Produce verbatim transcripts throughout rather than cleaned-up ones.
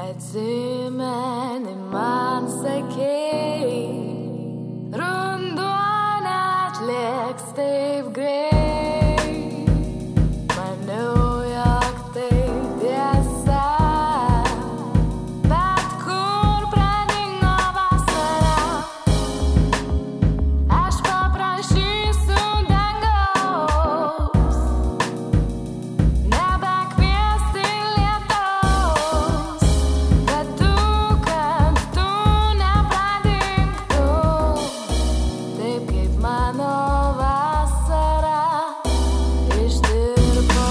Atsimeni man sakei, ruduo neatliks taip greit. Maniau, jog tai tiesa, bet kur pradingo vasara. Aš paprašysiu dangaus nebekviesti lietaus, kad tu, kad tu nepradingtum, taip kaip mano vasara ištirpo.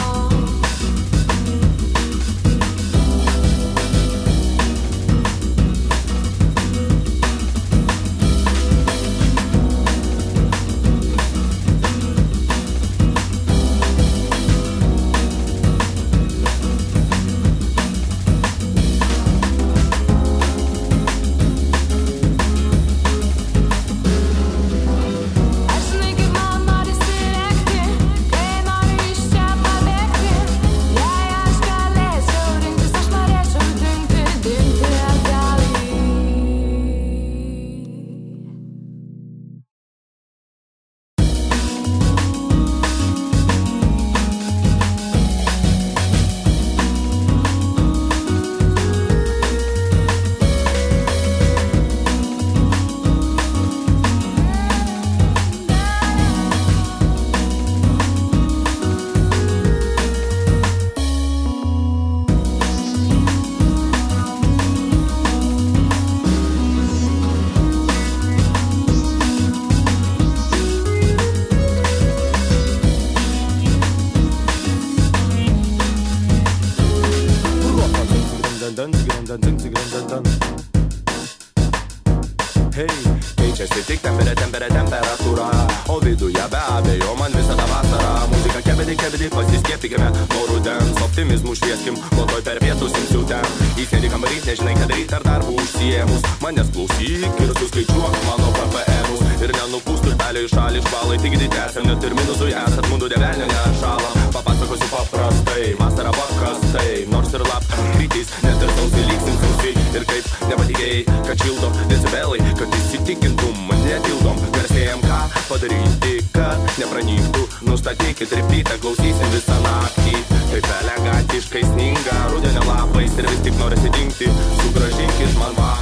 Aš žinai, kaip man norisi rėkti, kai noriu iš čia pabėgti. Jei aš galėčiau rinktis, aš norėčiau dingti, dingti atgal į. Hei, keičiasi tik temperė, temperė, temperatūra, o viduje be abejo man visada vasara. Muzika kebedi, kebedi, pasiskiepykime nuo rudens, optimizmų švieskim, o toj per pietus imsiu ten. Įsėdi kambarys, nežinai, kad ryt ar darbų užsiėmus, manęs klausyk ir suskaičiuok mano P P Emus. Ir nenupūst tulpelio į šalį švalai, tik didesėm, net ir minusui esat, mūdų develnio nešalam. Papasakosiu paprastai, vasara paprastai, nors ir lap krytys, net ir sausai lygsim sausiai. Ir kaip nepatikėjai, kad šildo decibelai, kad įsitikintum, netildom, garsėjam ką padaryti, kad nepranyktų. Nustatykit repeatą, klausysim visą naktį. Taip elegantiškai sninga rudenio lapais ir vis tik norisi dingti, sugrąžinkit man va.